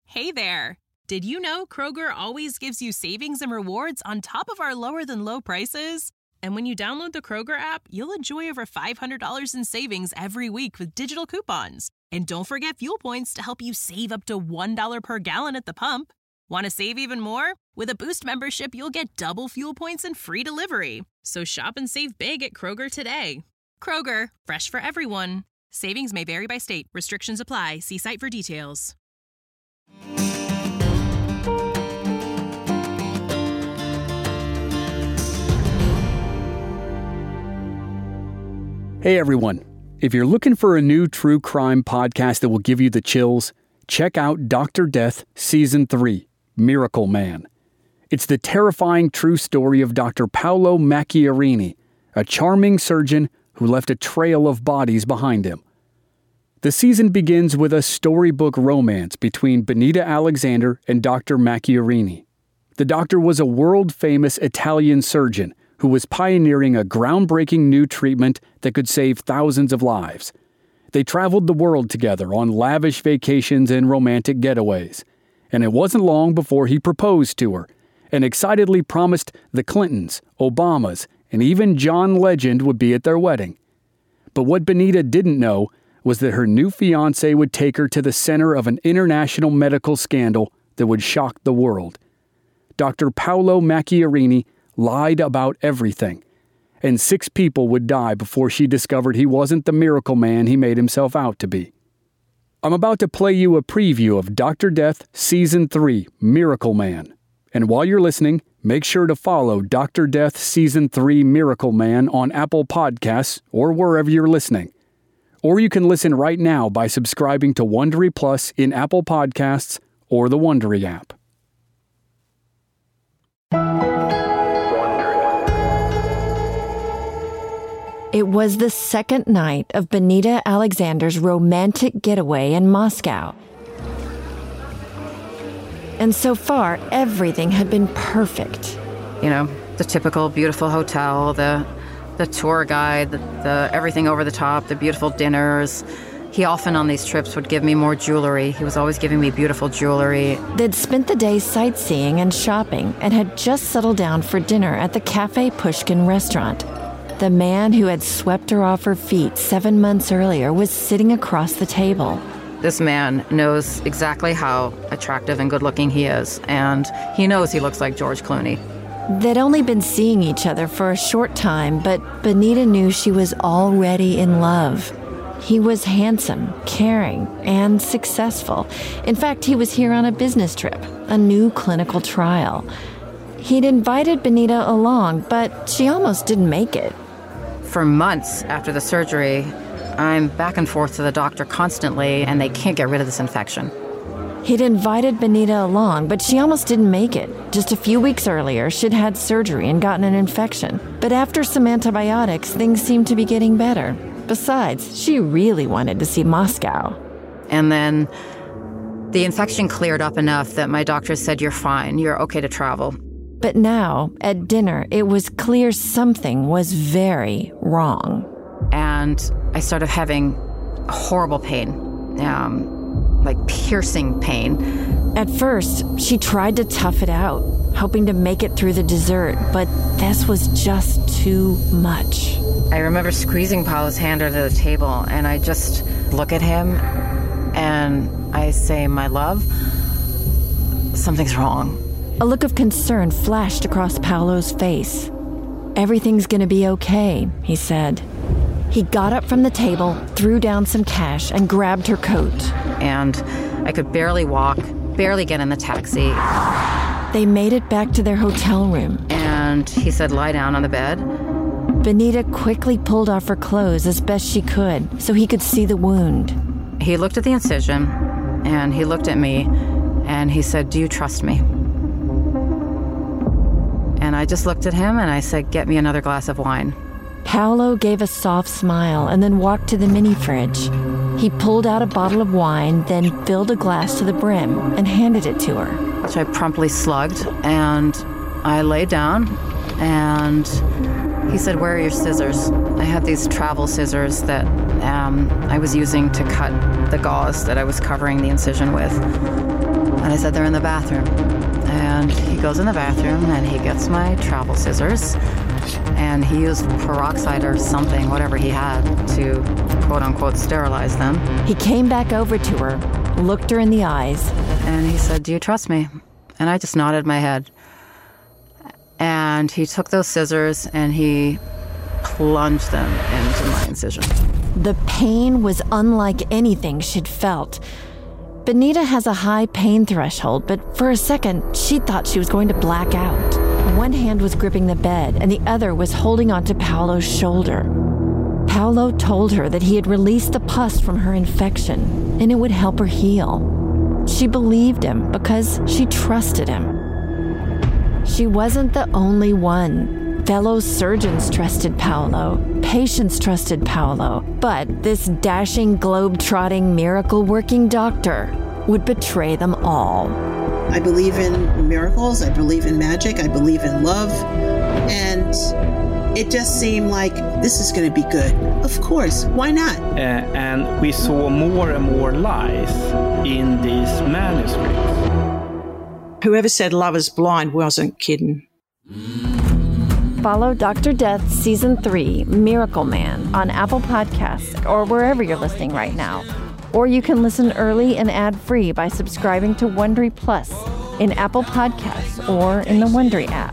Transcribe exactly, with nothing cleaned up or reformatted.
Hey there! Did you know Kroger always gives you savings and rewards on top of our lower-than-low prices? And when you download the Kroger app, you'll enjoy over five hundred dollars in savings every week with digital coupons. And don't forget fuel points to help you save up to one dollar per gallon at the pump. Want to save even more? With a Boost membership, you'll get double fuel points and free delivery. So shop and save big at Kroger today. Kroger, fresh for everyone. Savings may vary by state. Restrictions apply. See site for details. Hey everyone, if you're looking for a new true crime podcast that will give you the chills, check out Doctor Death Season three, Miracle Man. It's the terrifying true story of Doctor Paolo Macchiarini, a charming surgeon who left a trail of bodies behind him. The season begins with a storybook romance between Benita Alexander and Doctor Macchiarini. The doctor was a world-famous Italian surgeon who was pioneering a groundbreaking new treatment that could save thousands of lives. They traveled the world together on lavish vacations and romantic getaways, and it wasn't long before he proposed to her and excitedly promised the Clintons, Obamas, and even John Legend would be at their wedding. But what Benita didn't know was that her new fiancé would take her to the center of an international medical scandal that would shock the world. Doctor Paolo Macchiarini lied about everything, and six people would die before she discovered he wasn't the miracle man he made himself out to be. I'm about to play you a preview of Doctor Death Season three, Miracle Man. And while you're listening, make sure to follow Doctor Death Season three, Miracle Man on Apple Podcasts or wherever you're listening. Or you can listen right now by subscribing to Wondery Plus in Apple Podcasts or the Wondery app. It was the second night of Benita Alexander's romantic getaway in Moscow. And so far, everything had been perfect. You know, the typical beautiful hotel, the the tour guide, the, the everything over the top, the beautiful dinners. He often on these trips would give me more jewelry. He was always giving me beautiful jewelry. They'd spent the day sightseeing and shopping and had just settled down for dinner at the Cafe Pushkin restaurant. The man who had swept her off her feet seven months earlier was sitting across the table. This man knows exactly how attractive and good-looking he is, and he knows he looks like George Clooney. They'd only been seeing each other for a short time, but Benita knew she was already in love. He was handsome, caring, and successful. In fact, he was here on a business trip, a new clinical trial. He'd invited Benita along, but she almost didn't make it. For months after the surgery, I'm back and forth to the doctor constantly, and they can't get rid of this infection. He'd invited Benita along, but she almost didn't make it. Just a few weeks earlier, she'd had surgery and gotten an infection. But after some antibiotics, things seemed to be getting better. Besides, she really wanted to see Moscow. And then the infection cleared up enough that my doctor said, "You're fine, you're okay to travel." But now, at dinner, it was clear something was very wrong. And I started having horrible pain, um, like piercing pain. At first, she tried to tough it out, hoping to make it through the dessert, but this was just too much. I remember squeezing Paolo's hand under the table, and I just look at him, and I say, "My love, something's wrong." A look of concern flashed across Paolo's face. "Everything's gonna be okay," he said. He got up from the table, threw down some cash, and grabbed her coat. And I could barely walk, barely get in the taxi. They made it back to their hotel room. And he said, "Lie down on the bed." Benita quickly pulled off her clothes as best she could so he could see the wound. He looked at the incision, and he looked at me, and he said, "Do you trust me?" And I just looked at him and I said, "Get me another glass of wine." Paolo gave a soft smile and then walked to the mini fridge. He pulled out a bottle of wine, then filled a glass to the brim and handed it to her. Which I promptly slugged, and I lay down, and he said, "Where are your scissors?" I had these travel scissors that um, I was using to cut the gauze that I was covering the incision with. And I said, they're in the bathroom. And he goes in the bathroom and he gets my travel scissors. And he used peroxide or something, whatever he had, to quote unquote sterilize them. He came back over to her, looked her in the eyes. And he said, do you trust me? And I just nodded my head. And he took those scissors and he plunged them into my incision. The pain was unlike anything she'd felt. Benita has a high pain threshold, but for a second, she thought she was going to black out. One hand was gripping the bed, and the other was holding onto Paolo's shoulder. Paolo told her that he had released the pus from her infection, and it would help her heal. She believed him because she trusted him. She wasn't the only one. Fellow surgeons trusted Paolo. Patients trusted Paolo. But this dashing, globe-trotting, miracle-working doctor would betray them all. I believe in miracles. I believe in magic. I believe in love. And it just seemed like this is going to be good. Of course. Why not? Uh, and we saw more and more lies in these manuscripts. Whoever said love is blind wasn't kidding. Follow Doctor Death Season three, Miracle Man, on Apple Podcasts or wherever you're listening right now. Or you can listen early and ad-free by subscribing to Wondery Plus in Apple Podcasts or in the Wondery app.